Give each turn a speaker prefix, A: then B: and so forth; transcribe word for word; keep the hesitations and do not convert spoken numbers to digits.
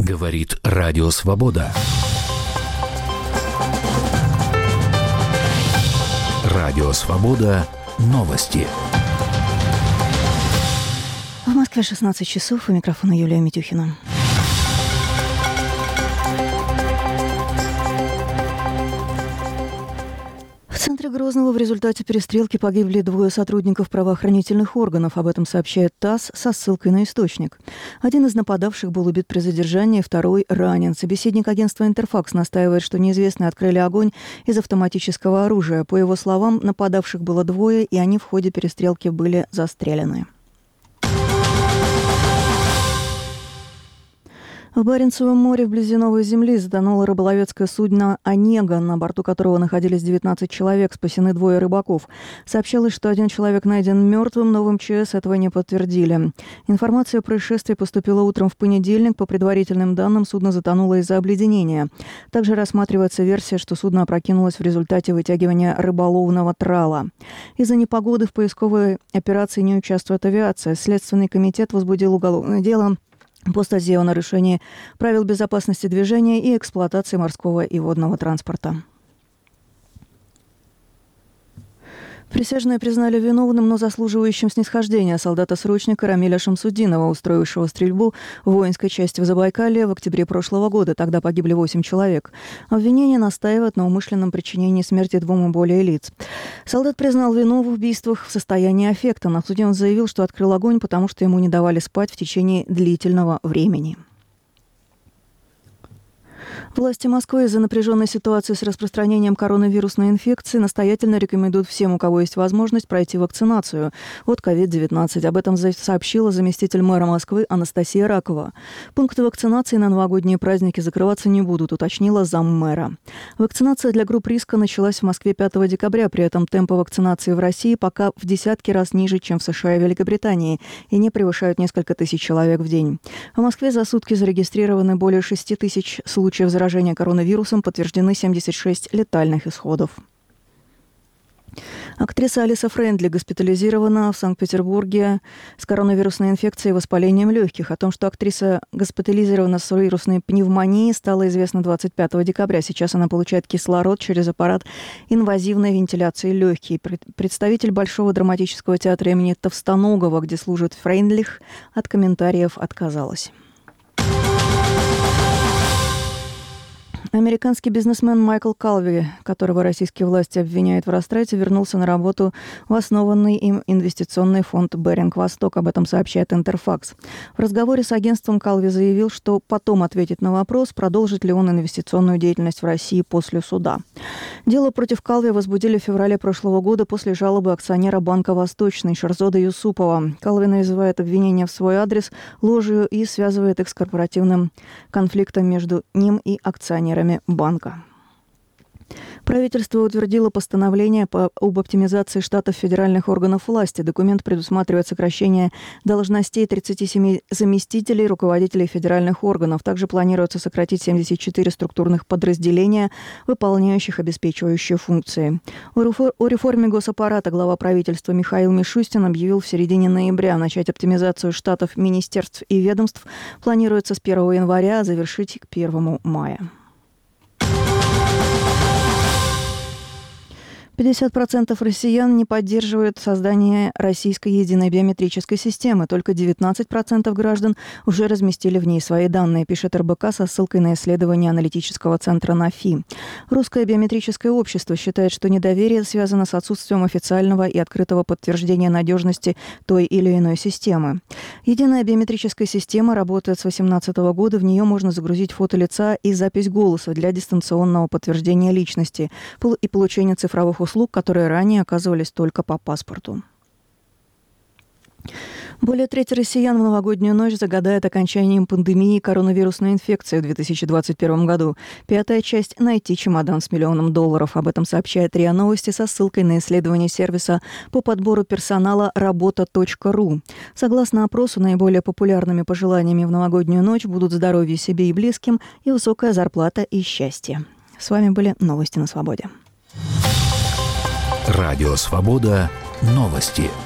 A: Говорит Радио Свобода. Радио Свобода. Новости.
B: В Москве шестнадцать часов. У микрофона Юлия Митюхина. В центре Грозного в результате перестрелки погибли двое сотрудников правоохранительных органов. Об этом сообщает ТАСС со ссылкой на источник. Один из нападавших был убит при задержании, второй ранен. Собеседник агентства «Интерфакс» настаивает, что неизвестные открыли огонь из автоматического оружия. По его словам, нападавших было двое, и они в ходе перестрелки были застрелены. В Баренцевом море вблизи Новой Земли затонуло рыболовецкое судно «Онега», на борту которого находились девятнадцать человек, спасены двое рыбаков. Сообщалось, что один человек найден мертвым, но в эм че эс этого не подтвердили. Информация о происшествии поступила утром в понедельник. По предварительным данным, судно затонуло из-за обледенения. Также рассматривается версия, что судно опрокинулось в результате вытягивания рыболовного трала. Из-за непогоды в поисковой операции не участвует авиация. Следственный комитет возбудил уголовное дело по статье о нарушении правил безопасности движения и эксплуатации морского и водного транспорта. Присяжные признали виновным, но заслуживающим снисхождения солдата-срочника Рамиля Шамсудинова, устроившего стрельбу в воинской части в Забайкалье в октябре прошлого года. Тогда погибли восемь человек. Обвинение настаивает на умышленном причинении смерти двум и более лиц. Солдат признал вину в убийствах в состоянии аффекта. На суде он заявил, что открыл огонь, потому что ему не давали спать в течение длительного времени. Власти Москвы из-за напряженной ситуации с распространением коронавирусной инфекции настоятельно рекомендуют всем, у кого есть возможность, пройти вакцинацию от ковид девятнадцать. Об этом сообщила заместитель мэра Москвы Анастасия Ракова. Пункты вакцинации на новогодние праздники закрываться не будут, уточнила заммэра. Вакцинация для групп риска началась в Москве пятого декабря. При этом темпы вакцинации в России пока в десятки раз ниже, чем в США и Великобритании, и не превышают несколько тысяч человек в день. В Москве за сутки зарегистрированы более шести тысяч случаев заражения коронавирусом, подтверждены семьдесят шесть летальных исходов. Актриса Алиса Фрейндлих госпитализирована в Санкт-Петербурге с коронавирусной инфекцией и воспалением легких. О том, что актриса госпитализирована с вирусной пневмонией, стало известно двадцать пятого декабря. Сейчас она получает кислород через аппарат инвазивной вентиляции легких. Представитель Большого драматического театра имени Товстоногова, где служит Фрейндлих, от комментариев отказалась. Американский бизнесмен Майкл Калви, которого российские власти обвиняют в растрате, вернулся на работу в основанный им инвестиционный фонд «Беринг Восток». Об этом сообщает «Интерфакс». В разговоре с агентством Калви заявил, что потом ответит на вопрос, продолжит ли он инвестиционную деятельность в России после суда. Дело против Калви возбудили в феврале прошлого года после жалобы акционера Банка «Восточный» Шерзода Юсупова. Калви называет обвинения в свой адрес ложью и связывает их с корпоративным конфликтом между ним и акционерами банка. Правительство утвердило постановление по, об оптимизации штатов федеральных органов власти. Документ предусматривает сокращение должностей тридцати семи заместителей руководителей федеральных органов. Также планируется сократить семьдесят четыре структурных подразделения, выполняющих обеспечивающие функции. О реформе госаппарата глава правительства Михаил Мишустин объявил в середине ноября. Начать оптимизацию штатов министерств и ведомств планируется с первого января, а завершить к первому мая. пятьдесят процентов россиян не поддерживают создание российской единой биометрической системы. Только девятнадцать процентов граждан уже разместили в ней свои данные, пишет эр бэ ка со ссылкой на исследование аналитического центра НАФИ. Русское биометрическое общество считает, что недоверие связано с отсутствием официального и открытого подтверждения надежности той или иной системы. Единая биометрическая система работает с две тысячи восемнадцатого года. В нее можно загрузить фото лица и запись голоса для дистанционного подтверждения личности и получения цифровых услуг, которые ранее оказывались только по паспорту. Более трети россиян в новогоднюю ночь загадает окончанием пандемии коронавирусной инфекции в две тысячи двадцать первом году. Пятая часть – найти чемодан с миллионом долларов. Об этом сообщает РИА Новости со ссылкой на исследование сервиса по подбору персонала работа точка ру. Согласно опросу, наиболее популярными пожеланиями в новогоднюю ночь будут здоровье себе и близким и высокая зарплата и счастье. С вами были новости на Свободе.
A: Радио Свобода. Новости.